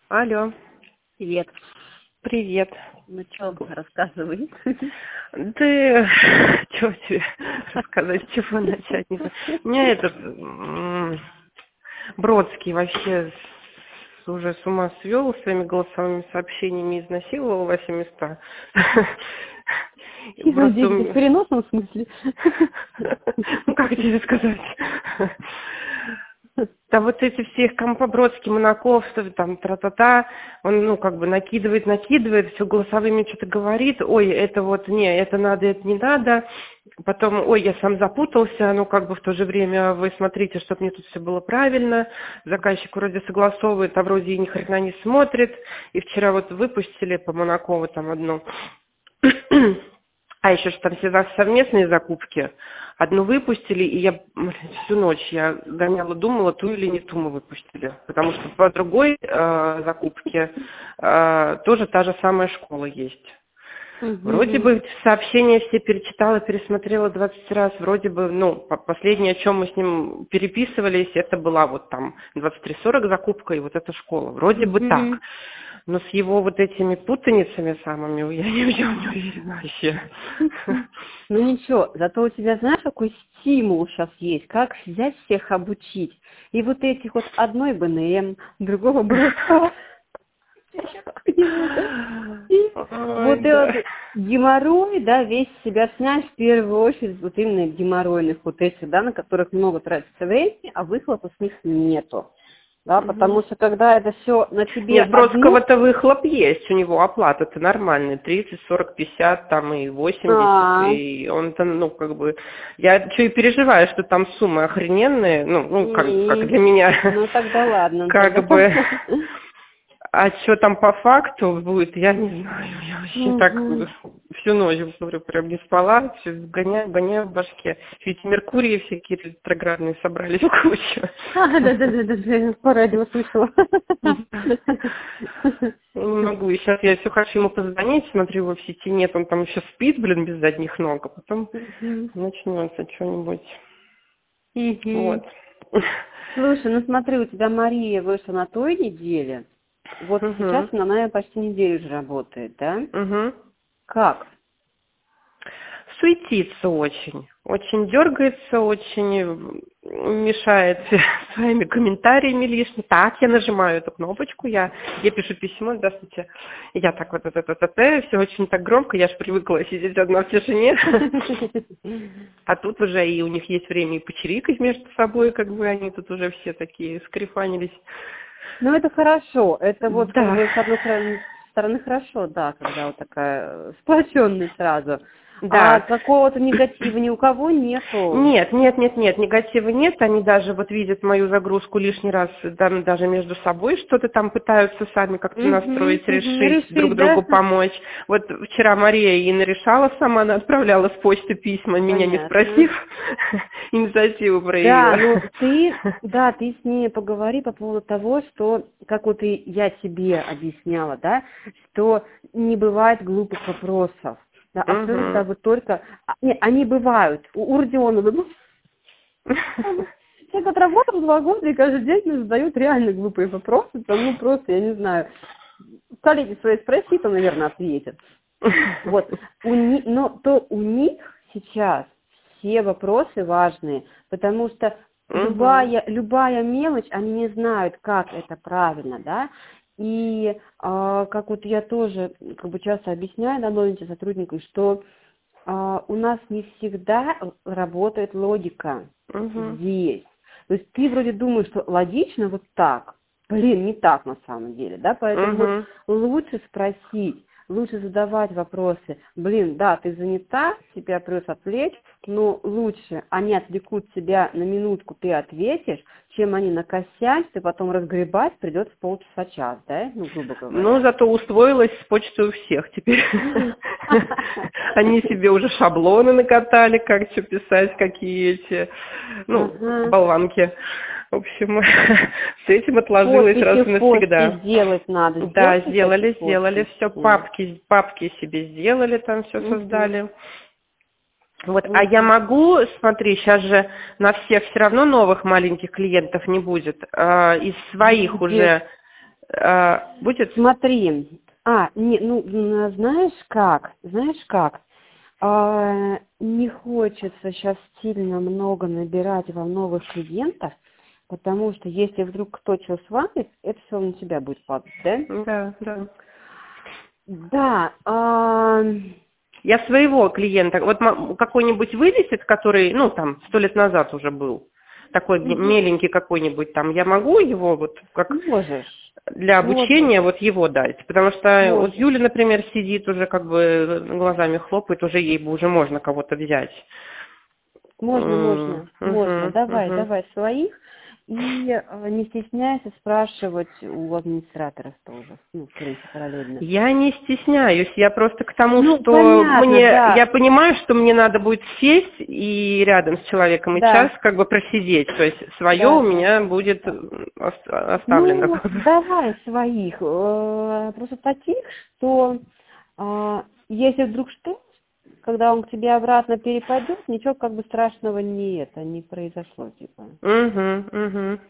Алло, Привет. привет. Ну что, рассказывай. Ты, что тебе рассказать, с чего начать? Не знаю. Меня этот Бродский вообще уже с ума свел своими голосовыми сообщениями, изнасиловал во все места. И просто В переносном смысле? Ну, как тебе сказать? Да вот эти все их Бродский, Монаков, что там, тра-та-та, он, накидывает, все голосовыми что-то говорит, ой, это вот, не, это надо, это не надо, потом, ой, я сам запутался, в то же время вы смотрите, чтобы мне тут все было правильно, заказчик вроде согласовывает, а вроде и ни хрена не смотрит, и вчера вот выпустили по Монакову там одну. А еще же там все совместные закупки. Одну выпустили, и я всю ночь я гоняла, думала, ту или не ту мы выпустили. Потому что по другой закупке тоже та же самая школа есть. Вроде бы сообщения все перечитала, пересмотрела 20 раз. Вроде бы, последнее, о чем мы с ним переписывались, это была вот там 2340 закупка и вот эта школа. Вроде бы так. Но с его вот этими путаницами самыми я не уверена вообще. Ну ничего, зато у тебя, знаешь, какой стимул сейчас есть, как взять всех обучить. И вот этих вот одной БНМ, другого Бродского. Вот этот геморрой, да, весь себя снять в первую очередь вот именно геморройных вот этих, да, на которых много тратится времени, а выхлопа с них нету. Да, потому что когда это все на тебе. Нет, Бродского-то выхлоп есть, у него оплата-то нормальная, 30, 40, 50, там и 80, и он-то, я что и переживаю, что там суммы охрененные, как для меня. Ну тогда ладно. А что там по факту будет, я не знаю. Я вообще так всю ночь, говорю, прям не спала, все гоняю в башке. Ведь Меркурии всякие ретроградные собрались в кучу. Да, по радио слышала. Не могу, и сейчас я все хочу ему позвонить, смотрю, его в сети нет, он там еще спит, без задних ног, а потом начнется что-нибудь. Вот. Слушай, смотри, у тебя Мария вышла на той неделе. Вот сейчас она, наверное, почти неделю уже работает, да? Как? Суетится очень. Очень дергается, очень мешает своими комментариями лишними. Так, я нажимаю эту кнопочку, я пишу письмо, здравствуйте. Я так вот все очень так громко, я же привыкла сидеть одна в тишине. А тут уже и у них есть время и почирикать между собой, они тут уже все такие скрифанились. Ну, это хорошо. Это вот, да. с одной стороны, хорошо, да, когда вот такая сплоченность сразу. Да. А какого-то негатива ни у кого нету? Нет, негатива нет. Они даже вот видят мою загрузку лишний раз, там, даже между собой что-то там пытаются сами как-то настроить, решить друг другу помочь. Вот вчера Мария и нарешала сама, она отправляла с почты письма, меня не спросив инициативу проявила. Ты с ней поговори по поводу того, что, как вот и я тебе объясняла, да, что не бывает глупых вопросов. Да, абсолютно вот только... Нет, они бывают. У Родионова... Человек отработал 2 года и каждый день мне задают реально глупые вопросы. Там, просто, я не знаю. Коллеги свои спроси, то, наверное, ответят. Вот. Но у них сейчас все вопросы важные, потому что любая мелочь, они не знают, как это правильно, да. И как вот я тоже часто объясняю новеньким сотрудникам, что у нас не всегда работает логика здесь. То есть ты вроде думаешь, что логично вот так, не так на самом деле, да, поэтому лучше спросить, лучше задавать вопросы. Да, ты занята, тебя придется отвлечь, но лучше они отвлекут тебя на минутку, ты ответишь, чем они накосячат, и потом разгребать придется полчаса-час, да, грубо говоря. Зато усвоилась с почтой у всех теперь. Они себе уже шаблоны накатали, как что писать, какие эти, болванки. В общем, с этим отложилось раз и навсегда. Сделать надо. Да, сделали все, папки себе сделали, там все создали. Вот, а я могу, смотри, сейчас же на всех все равно новых маленьких клиентов не будет, из своих уже Будет? Смотри. Знаешь как? Не хочется сейчас сильно много набирать вам новых клиентов, потому что если вдруг кто что свалит, это все на тебя будет падать, да? Да, да. Да. Я своего клиента, вот какой-нибудь вылезет, который, 100 лет назад уже был, такой меленький какой-нибудь там, я могу его вот как Можешь. для обучения вот его дать, потому что вот Юля, например, сидит уже как бы глазами хлопает, уже ей бы уже можно кого-то взять. Можно. Давай своих. И не стесняйся спрашивать у администраторов тоже, скорее всего, параллельно. Я не стесняюсь, я просто к тому, что понятно, да. я понимаю, что мне надо будет сесть и рядом с человеком и час как бы просидеть, то есть свое у меня будет оставлено. Давай своих, просто таких, что если вдруг что, когда он к тебе обратно перепадет, ничего как бы страшного не произошло, типа. Угу.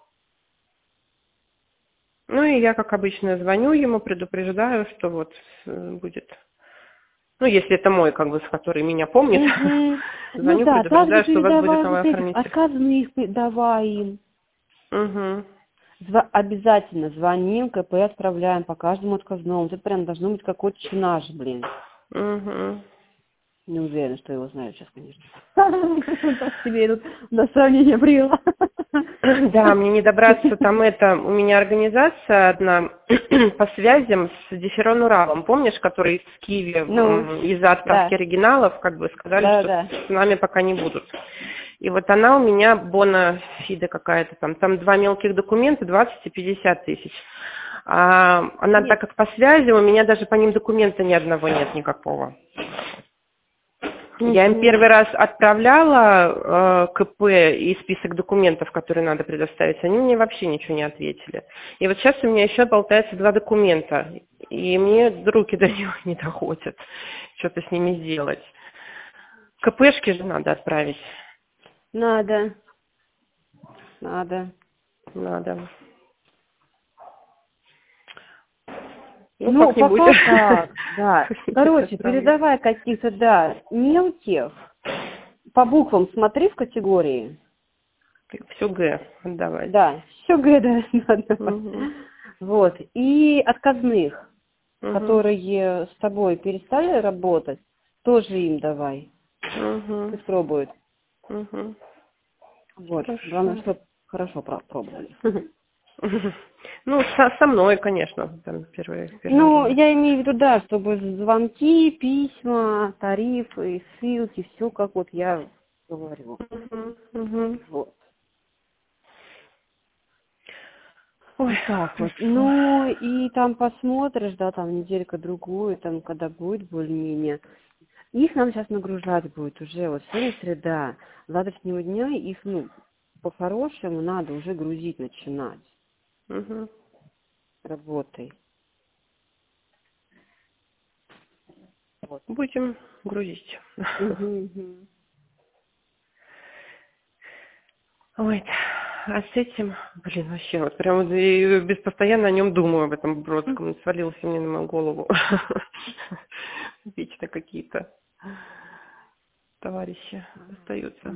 Ну и я, как обычно, звоню ему, предупреждаю, что вот будет. Если это мой, как бы, с который меня помнит, звоню, предупреждаю, что у вас будет новый охранитель. Отказанные их давай им. Угу. Обязательно звоним, КП отправляем по каждому отказному. Это прям должно быть какой-то чинаж, блин. Угу. Не уверена, что его знаю сейчас, конечно. Тебе идут на сравнение привела. Да, мне не добраться, у меня организация одна по связям с Диферон Уралом, помнишь, который из Киева из-за отправки оригиналов, как бы сказали, что с нами пока не будут. И вот она у меня, бонафиде какая-то там 2 мелких документа, 20 и 50 тысяч. Она так как по связи, у меня даже по ним документа ни одного нет никакого. Я им первый раз отправляла КП и список документов, которые надо предоставить. Они мне вообще ничего не ответили. И вот сейчас у меня еще болтается 2 документа. И мне руки до них не доходят. Что-то с ними сделать. КПшки же надо отправить. Надо. Пока так, да. Короче, передавай каких-то, мелких. По буквам смотри в категории. Все Г отдавать. Да, все Г, надо. Вот. И отказных, которые с тобой перестали работать, тоже им давай. Пусть пробуют. Вот. Главное, чтобы хорошо пробовали. Со мной, конечно, там первые. Я имею в виду, чтобы звонки, письма, тарифы, ссылки, все как вот я говорю. Вот. Ой, так вот. И там посмотришь, там неделька-другую, там, когда будет более-менее. Их нам сейчас нагружать будет уже, вот сегодня среда, с завтрашнего дня их, по-хорошему надо уже грузить начинать. Работой. Вот. Будем грузить. Ой, а с этим, вообще, вот прям постоянно о нем думаю, об этом Бродском. Свалился мне на мою голову. Вечно какие-то товарищи остаются.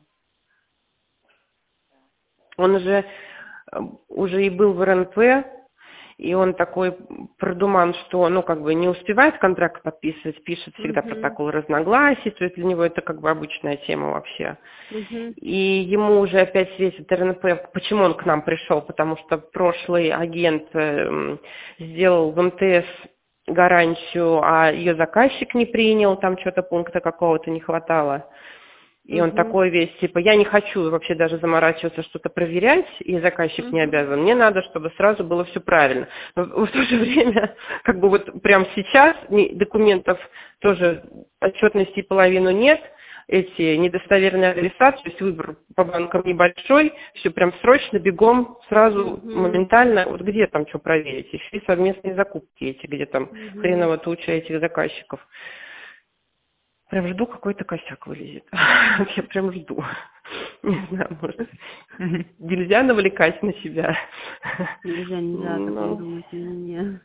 Он же уже и был в РНП, и он такой продуман, что, не успевает контракт подписывать, пишет всегда протокол разногласий, то есть для него это как бы обычная тема вообще. И ему уже опять светит РНП. Почему он к нам пришел? Потому что прошлый агент сделал в МТС гарантию, а ее заказчик не принял, там что-то пункта какого-то не хватало. И он такой весь, я не хочу вообще даже заморачиваться, что-то проверять, и заказчик не обязан. Мне надо, чтобы сразу было все правильно. Но в то же время, как бы вот прямо сейчас документов тоже отчетности половину нет, эти недостоверные адреса, то есть выбор по банкам небольшой, все прям срочно, бегом, сразу, моментально. Вот где там что проверить? Еще и совместные закупки эти, где там хреново туча этих заказчиков. Прям жду, какой-то косяк вылезет. Я прям жду. Не знаю, может, нельзя навлекать на себя. Нельзя так думать. Не.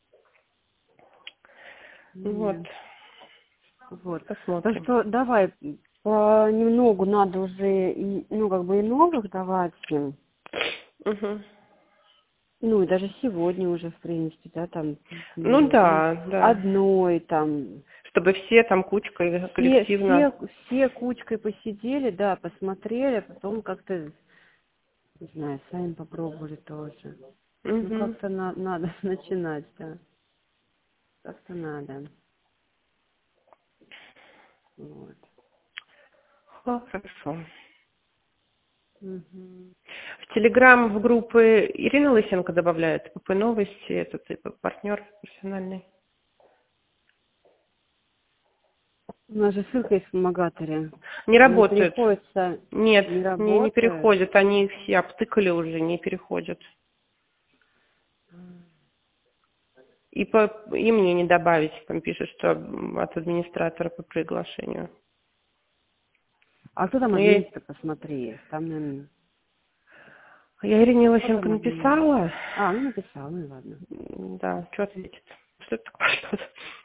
Вот. Вот. Посмотрим. Так что давай, понемногу надо уже, и новых давать им. Угу. И даже сегодня уже, в принципе, да, там. Да. Одной там. Чтобы все там кучкой коллективно. Все кучкой посидели, да, посмотрели, а потом как-то, не знаю, сами попробовали тоже. Угу. Как-то надо начинать, да. Как-то надо. Вот. Хорошо. Угу. В Телеграм в группы Ирина Лысенко добавляет, ПП Новости, это типа партнер профессиональный. У нас же ссылка есть в вспомогателье. Не работает. Нет, не переходят. Они их все обтыкали уже, не переходят. И мне не добавить, там пишут, что от администратора по приглашению. А кто там администратор, посмотри? Там, наверное... Я Ирине Лысенко написала. Написала, ну ладно. Да, что ответит? Что это такое что-то?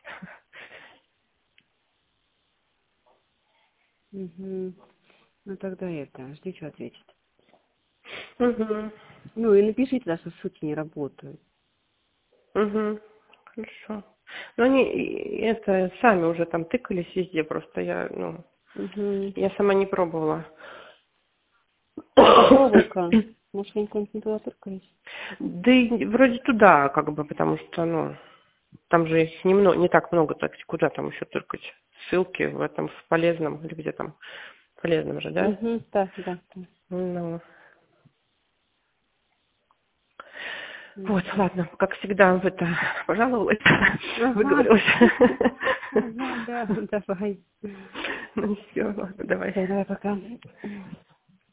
Угу. Ну тогда жди, что ответит. Угу. Ну и напишите, да, что ссылки не работают. Угу. Хорошо. Но они сами уже там тыкались везде, просто я сама не пробовала. Попробуй-ка. Может, они куда-нибудь не туда тыркались? Да и вроде туда, потому что, там же их не так много, так куда там еще тыркать? Ссылки в этом, в полезном, или где там? В полезном же, да? Да. Ну. Вот, ладно, как всегда, пожаловалась, выговорилась. Да, давай. Ну все, ладно, давай. Давай, пока.